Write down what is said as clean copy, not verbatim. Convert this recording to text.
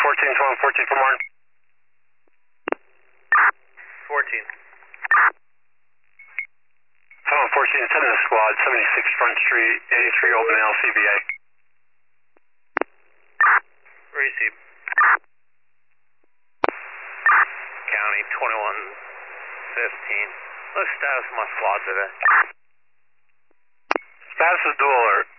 14, 14 for Martin. 14. 14, send the squad, 76 Front Street, 83 Open LCBA. Receive. County 2115. What's the status of my squad today? Status is dual alert.